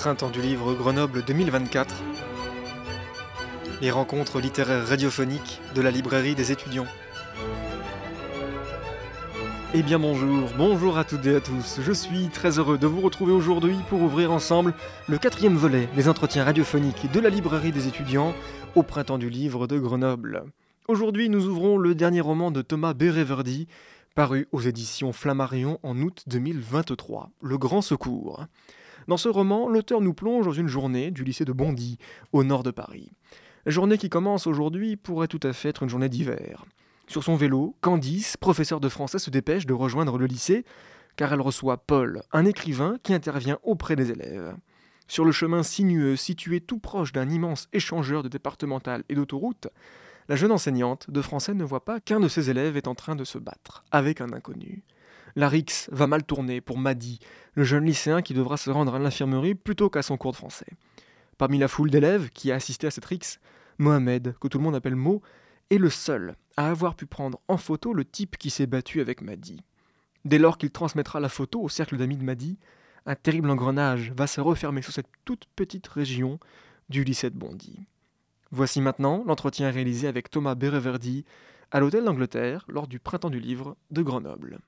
Printemps du livre Grenoble 2024. Les rencontres littéraires radiophoniques de la librairie des étudiants. Eh bien bonjour à toutes et à tous. Je suis très heureux de vous retrouver aujourd'hui pour ouvrir ensemble le 4e volet des entretiens radiophoniques de la librairie des étudiants au Printemps du livre de Grenoble. Aujourd'hui, nous ouvrons le dernier roman de Thomas Béréverdi, paru aux éditions Flammarion en août 2023, Le Grand Secours. Dans ce roman, l'auteur nous plonge dans une journée du lycée de Bondy, au nord de Paris. La journée qui commence aujourd'hui pourrait tout à fait être une journée d'hiver. Sur son vélo, Candice, professeure de français, se dépêche de rejoindre le lycée, car elle reçoit Paul, un écrivain qui intervient auprès des élèves. Sur le chemin sinueux situé tout proche d'un immense échangeur de départementales et d'autoroutes, la jeune enseignante de français ne voit pas qu'un de ses élèves est en train de se battre avec un inconnu. La rixe va mal tourner pour Madi, le jeune lycéen qui devra se rendre à l'infirmerie plutôt qu'à son cours de français. Parmi la foule d'élèves qui a assisté à cette rixe, Mohamed, que tout le monde appelle Mo, est le seul à avoir pu prendre en photo le type qui s'est battu avec Madi. Dès lors qu'il transmettra la photo au cercle d'amis de Madi, un terrible engrenage va se refermer sur cette toute petite région du lycée de Bondy. Voici maintenant l'entretien réalisé avec Thomas Béréverdi à l'Hôtel d'Angleterre lors du Printemps du livre de Grenoble.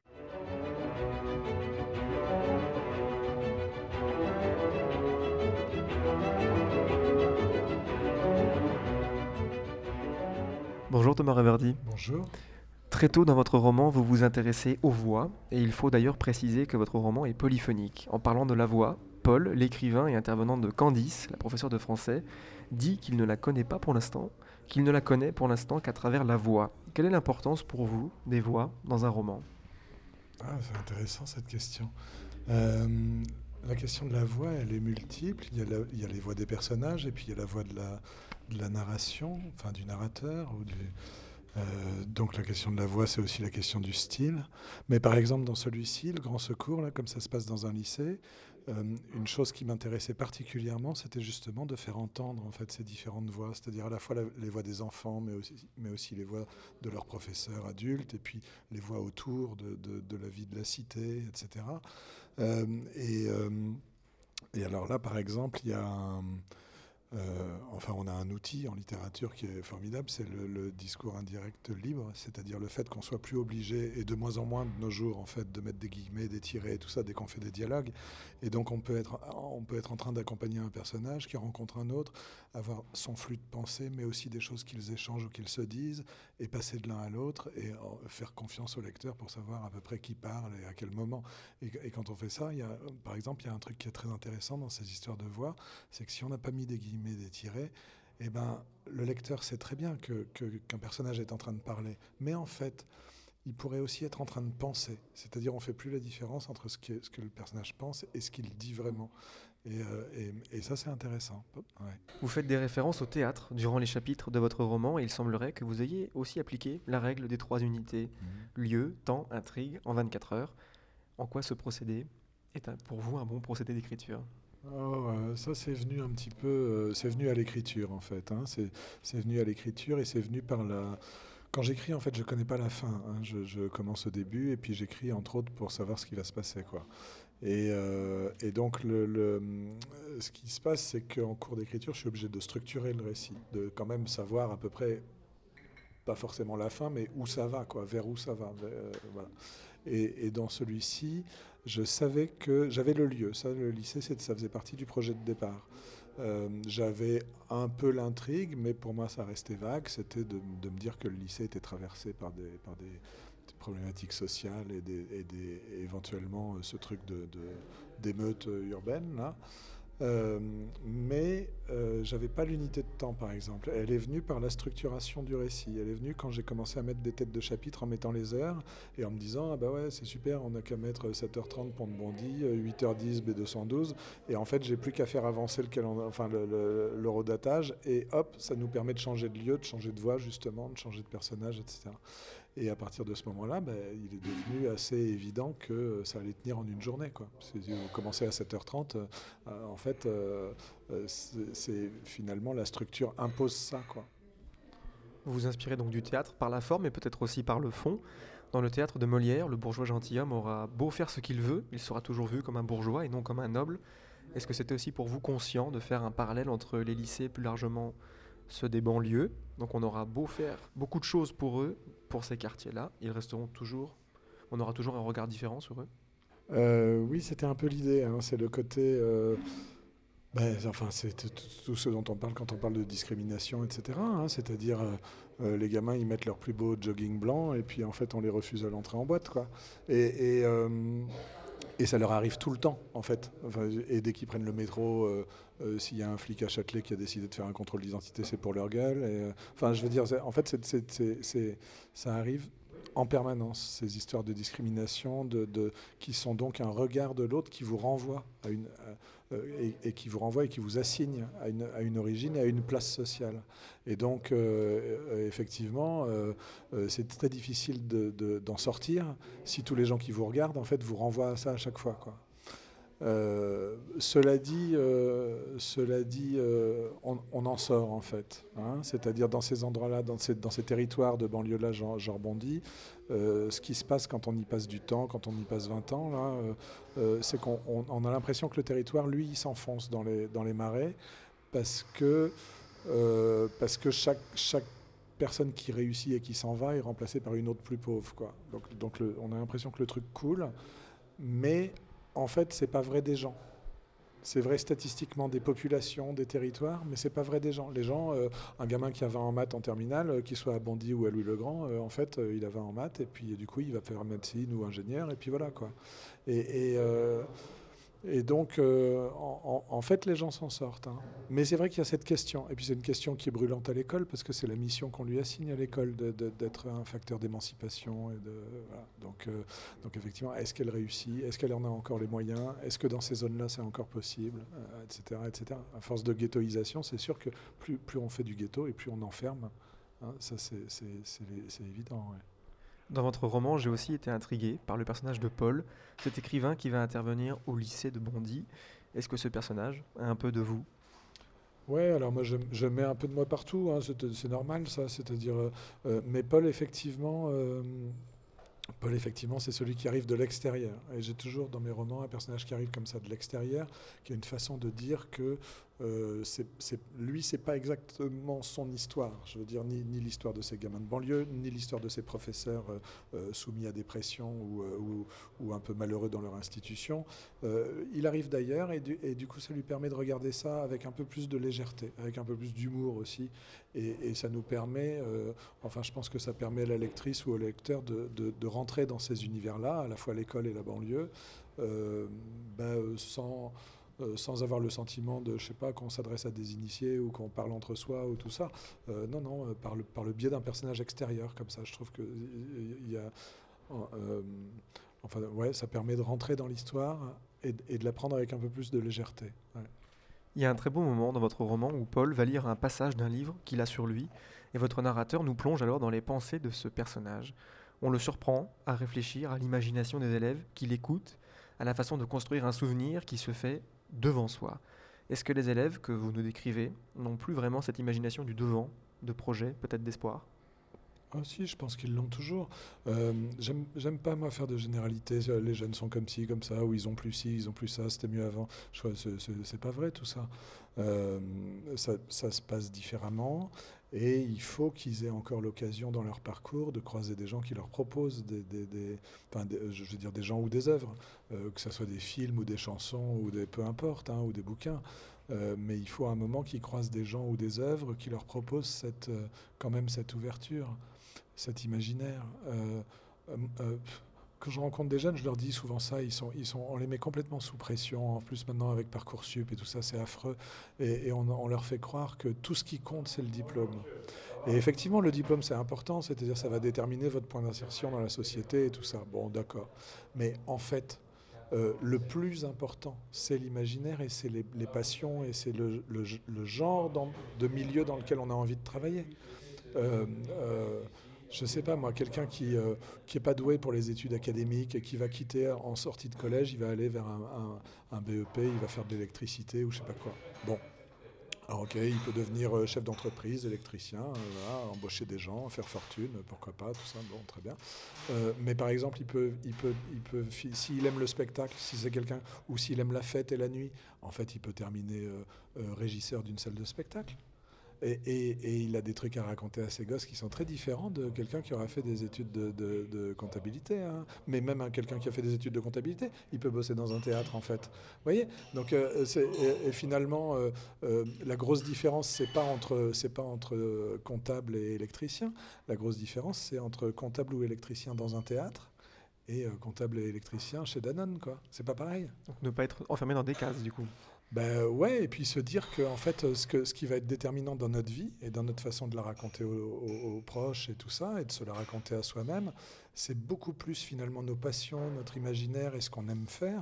Bonjour Thomas Béréverdi. Bonjour. Très tôt dans votre roman, vous vous intéressez aux voix, et il faut d'ailleurs préciser que votre roman est polyphonique. En parlant de la voix, Paul, l'écrivain et intervenant de Candice, la professeure de français, dit qu'il ne la connaît pas pour l'instant, qu'il ne la connaît pour l'instant qu'à travers la voix. Quelle est l'importance pour vous des voix dans un roman ? C'est intéressant cette question. La question de la voix, elle est multiple. Il y a les voix des personnages et puis il y a la voix de la narration, enfin du narrateur. Donc la question de la voix, c'est aussi la question du style. Mais par exemple, dans celui-ci, Le Grand Secours, là, comme ça se passe dans un lycée, une chose qui m'intéressait particulièrement, c'était justement de faire entendre en fait ces différentes voix, c'est-à-dire à la fois les voix des enfants, mais aussi les voix de leurs professeurs adultes, et puis les voix autour de la vie de la cité, etc. Et alors là, par exemple, il y a on a un outil en littérature qui est formidable, c'est le discours indirect libre, c'est-à-dire le fait qu'on soit plus obligé, et de moins en moins de nos jours, en fait, de mettre des guillemets, des tirets et tout ça dès qu'on fait des dialogues. Et donc on peut être en train d'accompagner un personnage qui rencontre un autre, avoir son flux de pensée, mais aussi des choses qu'ils échangent ou qu'ils se disent, et passer de l'un à l'autre, et faire confiance au lecteur pour savoir à peu près qui parle et à quel moment. Et quand on fait ça, par exemple, il y a un truc qui est très intéressant dans ces histoires de voix, c'est que si on n'a pas mis des guillemets, des tirets, eh ben, le lecteur sait très bien qu'un personnage est en train de parler. Mais en fait, il pourrait aussi être en train de penser. C'est-à-dire, on ne fait plus la différence entre ce que le personnage pense et ce qu'il dit vraiment. Et ça, c'est intéressant. Ouais. Vous faites des références au théâtre durant les chapitres de votre roman et il semblerait que vous ayez aussi appliqué la règle des 3 unités. Lieu, temps, intrigue, en 24 heures. En quoi ce procédé est pour vous un bon procédé d'écriture ? Ça c'est venu un petit peu, c'est venu à l'écriture en fait. C'est venu à l'écriture et c'est venu par la. Quand j'écris en fait, je connais pas la fin. Je commence au début et puis j'écris entre autres pour savoir ce qui va se passer quoi. Et donc ce qui se passe, c'est qu'en cours d'écriture, je suis obligé de structurer le récit, de quand même savoir à peu près, pas forcément la fin, mais où ça va quoi, vers où ça va. Voilà. Et dans celui-ci, je savais que j'avais le lieu. Ça, le lycée, ça faisait partie du projet de départ. J'avais un peu l'intrigue, mais pour moi, ça restait vague. C'était de me dire que le lycée était traversé par des problématiques sociales et éventuellement ce truc d'émeute urbaine, là. Mais j'avais pas l'unité de temps par exemple. Elle est venue par la structuration du récit. Elle est venue quand j'ai commencé à mettre des têtes de chapitre en mettant les heures et en me disant ouais c'est super, on n'a qu'à mettre 7h30 Pont de Bondy, 8h10 B212 et en fait j'ai plus qu'à faire avancer l'horodatage et hop, ça nous permet de changer de lieu, de changer de voix justement, de changer de personnage, etc. Et à partir de ce moment-là, il est devenu assez évident que ça allait tenir en une journée, quoi. Si vous commencez à 7h30, en fait, c'est finalement la structure impose ça, quoi. Vous vous inspirez donc du théâtre par la forme et peut-être aussi par le fond. Dans le théâtre de Molière, le bourgeois gentilhomme aura beau faire ce qu'il veut, il sera toujours vu comme un bourgeois et non comme un noble. Est-ce que c'était aussi pour vous conscient de faire un parallèle entre les lycées, plus largement ceux des banlieues? Donc on aura beau faire beaucoup de choses pour eux, pour ces quartiers-là, ils resteront toujours, on aura toujours un regard différent sur eux. Oui, c'était un peu l'idée, hein. C'est le côté. Enfin, c'est tout ce dont on parle quand on parle de discrimination, etc., hein. C'est-à-dire, les gamins, ils mettent leur plus beau jogging blanc et puis en fait, on les refuse à l'entrée en boîte, quoi. Et, et, euh, et ça leur arrive tout le temps, en fait. Enfin, et dès qu'ils prennent le métro, s'il y a un flic à Châtelet qui a décidé de faire un contrôle d'identité, c'est pour leur gueule. Enfin, je veux dire, en fait, ça arrive en permanence, ces histoires de discrimination, qui sont donc un regard de l'autre qui vous renvoie et qui vous renvoie et qui vous assigne à une origine et à une place sociale. Et donc, effectivement, c'est très difficile d'en sortir si tous les gens qui vous regardent, en fait, vous renvoient à ça à chaque fois, quoi. Cela dit, on en sort en fait, hein. C'est-à-dire dans ces endroits-là, dans ces territoires de banlieue-là, je rebondis. Ce qui se passe quand on y passe du temps, quand on y passe 20 ans, là, c'est qu'on a l'impression que le territoire, lui, il s'enfonce dans les marais parce que chaque personne qui réussit et qui s'en va est remplacée par une autre plus pauvre, quoi. Donc on a l'impression que le truc coule, mais en fait, c'est pas vrai des gens. C'est vrai statistiquement des populations, des territoires, mais c'est pas vrai des gens. Les gens, un gamin qui a 20 en maths en terminale, qu'il soit à Bondy ou à Louis-le-Grand, en fait, il a 20 en maths, et puis du coup, il va faire médecine ou ingénieur, et puis voilà, quoi. Et, et, euh, et donc, en fait, les gens s'en sortent, hein. Mais c'est vrai qu'il y a cette question. Et puis, c'est une question qui est brûlante à l'école, parce que c'est la mission qu'on lui assigne à l'école, d'être un facteur d'émancipation. Voilà. Donc, effectivement, est-ce qu'elle réussit? Est-ce qu'elle en a encore les moyens? Est-ce que dans ces zones-là, c'est encore possible? Etc., etc. À force de ghettoisation, c'est sûr que plus on fait du ghetto et plus on enferme, hein. Ça, c'est évident, ouais. Dans votre roman, j'ai aussi été intrigué par le personnage de Paul, cet écrivain qui va intervenir au lycée de Bondy. Est-ce que ce personnage a un peu de vous? Ouais, alors moi je mets un peu de moi partout, hein, c'est normal ça, c'est-à-dire, mais Paul, effectivement, c'est celui qui arrive de l'extérieur. Et j'ai toujours dans mes romans un personnage qui arrive comme ça de l'extérieur, qui a une façon de dire que lui, c'est pas exactement son histoire. Je veux dire, ni l'histoire de ces gamins de banlieue, ni l'histoire de ces professeurs soumis à dépression ou un peu malheureux dans leur institution. Il arrive d'ailleurs et du coup, ça lui permet de regarder ça avec un peu plus de légèreté, avec un peu plus d'humour aussi. Et ça nous permet, enfin, je pense que ça permet à la lectrice ou au lecteur de rentrer dans ces univers-là, à la fois l'école et la banlieue, sans avoir le sentiment de, je sais pas, qu'on s'adresse à des initiés ou qu'on parle entre soi ou tout ça. Non, par le biais d'un personnage extérieur comme ça, je trouve que il y a, enfin, ouais, ça permet de rentrer dans l'histoire et de la prendre avec un peu plus de légèreté. Ouais. Il y a un très beau moment dans votre roman où Paul va lire un passage d'un livre qu'il a sur lui, et votre narrateur nous plonge alors dans les pensées de ce personnage. On le surprend à réfléchir à l'imagination des élèves qui l'écoutent, à la façon de construire un souvenir qui se fait devant soi. Est-ce que les élèves que vous nous décrivez n'ont plus vraiment cette imagination du devant, de projet, peut-être d'espoir? Ah si, je pense qu'ils l'ont toujours. J'aime pas moi faire de généralités. Les jeunes sont comme ci, comme ça, ou ils ont plus ci, ils ont plus ça, c'était mieux avant. Je crois que c'est pas vrai tout ça. Euh, ça se passe différemment et il faut qu'ils aient encore l'occasion dans leur parcours de croiser des gens qui leur proposent je veux dire des gens ou des œuvres, que ce soit des films ou des chansons ou peu importe, hein, ou des bouquins. Mais il faut un moment qu'ils croisent des gens ou des œuvres qui leur proposent quand même cette ouverture, cet imaginaire. Quand je rencontre des jeunes, je leur dis souvent ça, on les met complètement sous pression. En plus, maintenant, avec Parcoursup et tout ça, c'est affreux. Et on leur fait croire que tout ce qui compte, c'est le diplôme. Et effectivement, le diplôme, c'est important, c'est-à-dire ça va déterminer votre point d'insertion dans la société et tout ça. Bon, d'accord. Mais en fait, le plus important, c'est l'imaginaire et c'est les passions et c'est le genre de milieu dans lequel on a envie de travailler. Euh, euh, je sais pas moi, quelqu'un qui est pas doué pour les études académiques et qui va quitter en sortie de collège, il va aller vers un BEP, il va faire de l'électricité ou je sais pas quoi. Bon, Alors, ok, il peut devenir chef d'entreprise, électricien, voilà, embaucher des gens, faire fortune, pourquoi pas, tout ça, bon, très bien. Mais par exemple, s'il aime le spectacle, si c'est quelqu'un, ou s'il aime la fête et la nuit, en fait, il peut terminer régisseur d'une salle de spectacle. Et il a des trucs à raconter à ses gosses qui sont très différents de quelqu'un qui aura fait des études de comptabilité. Hein. Mais même quelqu'un qui a fait des études de comptabilité, il peut bosser dans un théâtre en fait. Vous voyez. Donc et finalement, la grosse différence, c'est pas entre comptable et électricien. La grosse différence, c'est entre comptable ou électricien dans un théâtre et comptable et électricien chez Danone, quoi. C'est pas pareil. Donc ne pas être enfermé dans des cases du coup. Ben ouais, et puis se dire que en fait, ce qui va être déterminant dans notre vie et dans notre façon de la raconter aux proches et tout ça, et de se la raconter à soi-même, c'est beaucoup plus finalement nos passions, notre imaginaire et ce qu'on aime faire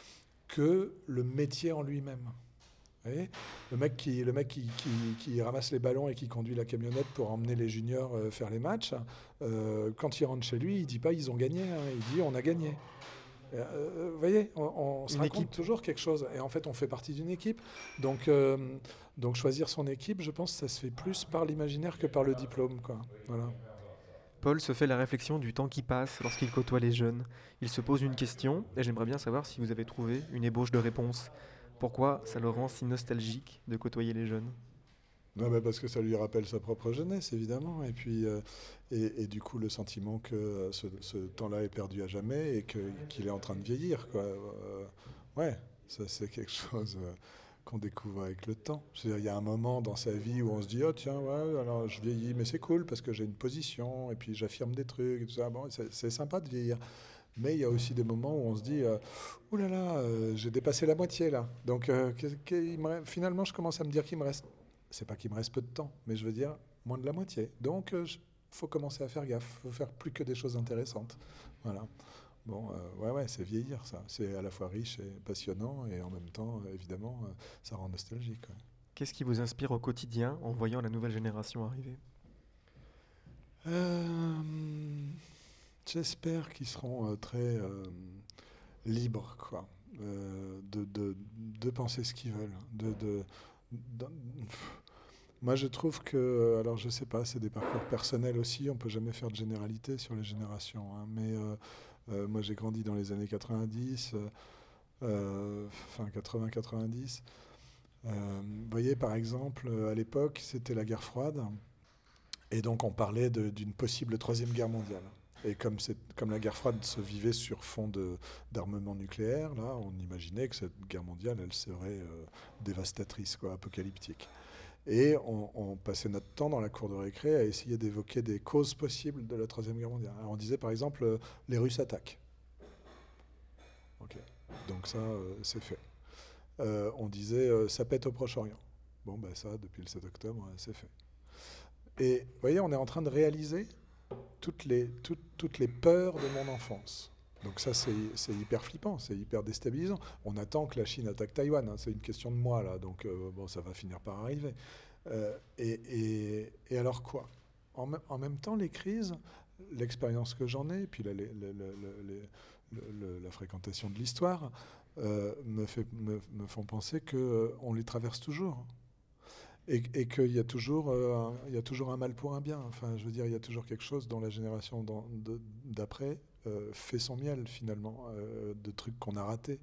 que le métier en lui-même. Vous voyez, le mec qui ramasse les ballons et qui conduit la camionnette pour emmener les juniors faire les matchs, quand il rentre chez lui, il dit pas ils ont gagné, hein, il dit on a gagné. Vous voyez, on se raconte toujours quelque chose. Et en fait, on fait partie d'une équipe. Donc choisir son équipe, je pense que ça se fait plus par l'imaginaire que par le diplôme, quoi. Voilà. Paul se fait la réflexion du temps qui passe lorsqu'il côtoie les jeunes. Il se pose une question, et j'aimerais bien savoir si vous avez trouvé une ébauche de réponse. Pourquoi ça le rend si nostalgique de côtoyer les jeunes ? Non, bah parce que ça lui rappelle sa propre jeunesse, évidemment. Et puis, et du coup, le sentiment que ce temps-là est perdu à jamais et qu'il est en train de vieillir, quoi. Ouais, ça c'est quelque chose qu'on découvre avec le temps. C'est-à-dire, il y a un moment dans sa vie où on se dit, oh tiens, ouais, alors je vieillis, mais c'est cool parce que j'ai une position et puis j'affirme des trucs et tout ça. Bon, c'est sympa de vieillir. Mais il y a aussi des moments où on se dit, ouh là là, j'ai dépassé la moitié là. Donc finalement, je commence à me dire qu'il me reste. C'est pas qu'il me reste peu de temps, mais je veux dire moins de la moitié. Donc, faut commencer à faire gaffe. Faut faire plus que des choses intéressantes. Voilà. Bon, ouais, c'est vieillir, ça. C'est à la fois riche et passionnant, et en même temps, évidemment, ça rend nostalgique. Ouais. Qu'est-ce qui vous inspire au quotidien en voyant la nouvelle génération arriver ? J'espère qu'ils seront très libres, quoi, de penser ce qu'ils veulent, Moi, je trouve que, alors je sais pas, c'est des parcours personnels aussi, on peut jamais faire de généralité sur les générations, hein, mais moi j'ai grandi dans les années 90, fin 80-90. Vous voyez, par exemple, à l'époque, c'était la guerre froide, et donc on parlait d'une possible troisième guerre mondiale. Et comme la guerre froide se vivait sur fond d'armement nucléaire, là, on imaginait que cette guerre mondiale, elle serait dévastatrice, quoi, apocalyptique. Et on passait notre temps dans la cour de récré à essayer d'évoquer des causes possibles de la Troisième Guerre mondiale. Alors on disait par exemple, les Russes attaquent. Ok, donc ça, c'est fait. On disait, ça pète au Proche-Orient. Bon, ben ça, depuis le 7 octobre, c'est fait. Et vous voyez, on est en train de réaliser toutes les peurs de mon enfance. Donc ça, c'est hyper flippant, c'est hyper déstabilisant. On attend que la Chine attaque Taïwan, hein, c'est une question de mois, là, donc bon, ça va finir par arriver. Et alors quoi ? En même temps, les crises, l'expérience que j'en ai, puis la fréquentation de l'histoire, me font penser qu'on les traverse toujours. Et qu'il y a toujours un mal pour un bien. Enfin, je veux dire, il y a toujours quelque chose dont la génération d'après fait son miel, finalement, de trucs qu'on a ratés.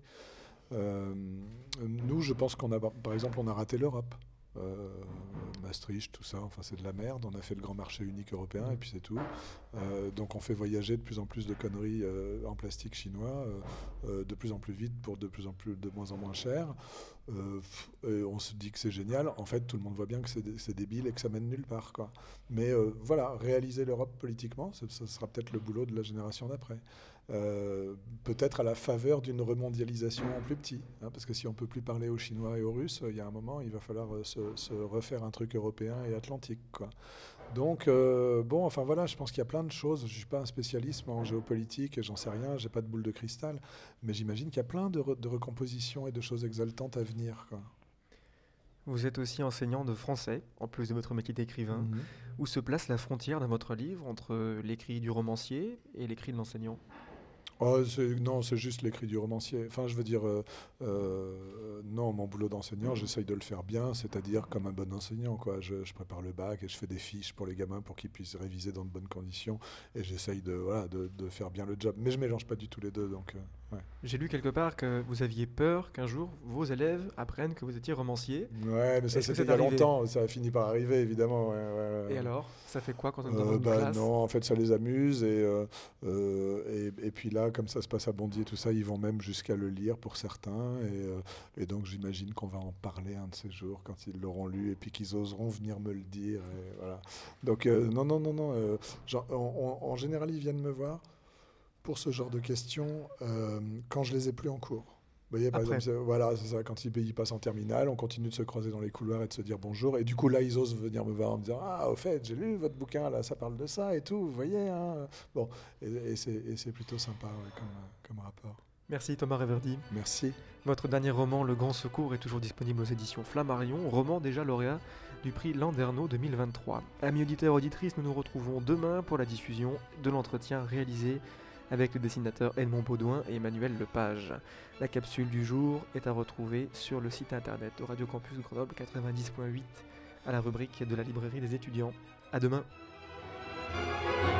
Nous, je pense par exemple, on a raté l'Europe. Maastricht, tout ça, enfin c'est de la merde. On a fait le grand marché unique européen et puis c'est tout. Donc on fait voyager de plus en plus de conneries en plastique chinois, de plus en plus vite pour de moins en moins cher. Et on se dit que c'est génial. En fait, tout le monde voit bien que c'est débile et que ça mène nulle part, quoi. Mais voilà, réaliser l'Europe politiquement, ça sera peut-être le boulot de la génération d'après. Peut-être à la faveur d'une remondialisation en plus petit, hein, parce que si on ne peut plus parler aux Chinois et aux Russes, il y a un moment, il va falloir se refaire un truc européen et atlantique, quoi. Donc, bon, enfin voilà, je pense qu'il y a plein de choses. Je ne suis pas un spécialiste en géopolitique, et j'en sais rien, j'ai pas de boule de cristal, mais j'imagine qu'il y a plein de recompositions et de choses exaltantes à venir, quoi. Vous êtes aussi enseignant de français, en plus de votre métier d'écrivain. Où se place la frontière dans votre livre entre l'écrit du romancier et l'écrit de l'enseignant ? Oh, non, c'est juste l'écrit du romancier. Enfin, je veux dire, non, mon boulot d'enseignant, j'essaye de le faire bien, c'est-à-dire comme un bon enseignant, quoi. Je prépare le bac et je fais des fiches pour les gamins pour qu'ils puissent réviser dans de bonnes conditions. Et j'essaye de faire bien le job. Mais je mélange pas du tout les deux, donc ouais. J'ai lu quelque part que vous aviez peur qu'un jour vos élèves apprennent que vous étiez romancier. Ouais, mais ça Est-ce que c'était c'est il y a arrivé? longtemps, ça a fini par arriver, évidemment. Ouais. Et alors, ça fait quoi quand on est dans une Bah classe? non, en fait, ça les amuse et puis là, comme ça se passe à Bondy et tout ça, ils vont même jusqu'à le lire pour certains et donc j'imagine qu'on va en parler un de ces jours quand ils l'auront lu et puis qu'ils oseront venir me le dire. Et voilà. Donc non. En général, ils viennent me voir pour ce genre de questions quand je les ai plus en cours. Vous voyez, par Après. exemple, c'est ça, quand ils passent en terminale, on continue de se croiser dans les couloirs et de se dire bonjour. Et du coup, là, ils osent venir me voir en me disant ah, au fait, j'ai lu votre bouquin, là, ça parle de ça et tout, vous voyez. Hein. Bon, et c'est plutôt sympa comme rapport. Merci Thomas Reverdy. Merci. Votre dernier roman, Le Grand Secours, est toujours disponible aux éditions Flammarion, roman déjà lauréat du prix Landerneau 2023. Amis auditeurs, auditrices, nous nous retrouvons demain pour la diffusion de l'entretien réalisé avec le dessinateur Edmond Baudouin et Emmanuel Lepage. La capsule du jour est à retrouver sur le site internet de Radio Campus Grenoble 90.8 à la rubrique de la librairie des étudiants. À demain.